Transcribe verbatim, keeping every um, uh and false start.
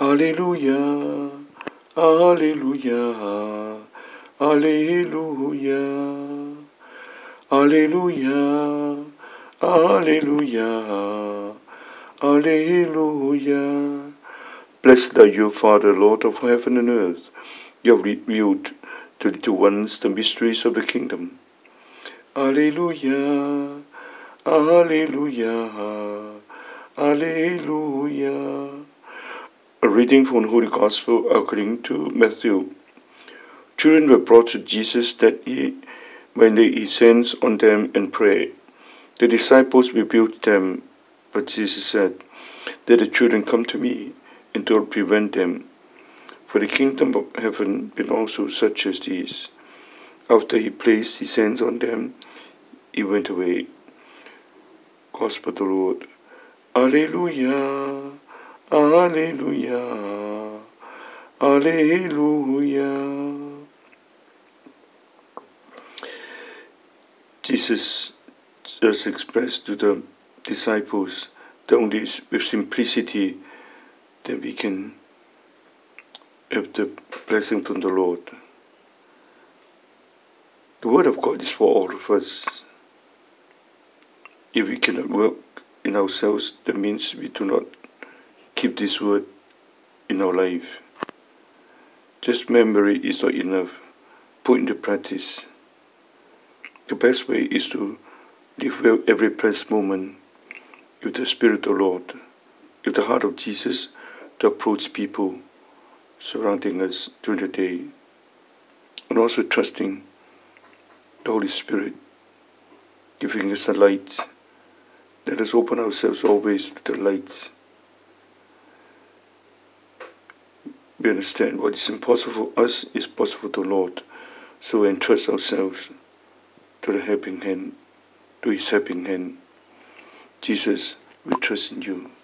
Alleluia, Alleluia, Alleluia, Alleluia, Alleluia, Alleluia. Blessed are you, Father, Lord of heaven and earth. You have revealed to the little ones the mysteries of the kingdom. Alleluia, Alleluia, Alleluia. A reading from the Holy Gospel according to Matthew. Children were brought to Jesus that he, when he sends on them and prayed. The disciples rebuked them, but Jesus said, "Let the children come to me, and don't prevent them, for the kingdom of heaven belongs to such as these." After he placed his hands on them, he went away. Gospel of the Lord. Alleluia, Alleluia, Alleluia. Jesus just expressed to the disciples that only with simplicity that we can have the blessing from the Lord. The Word of God is for all of us. If we cannot work in ourselves, that means we do not keep this Word in our life. Just memory is not enough. Put into practice. The best way is to live well every present moment with the Spirit of the Lord, with the heart of Jesus, to approach people surrounding us during the day, and also trusting the Holy Spirit, giving us the light. Let us open ourselves always to the lights. We understand what is impossible for us is possible to the Lord, so we entrust ourselves to the helping hand, to His helping hand. Jesus, we trust in you.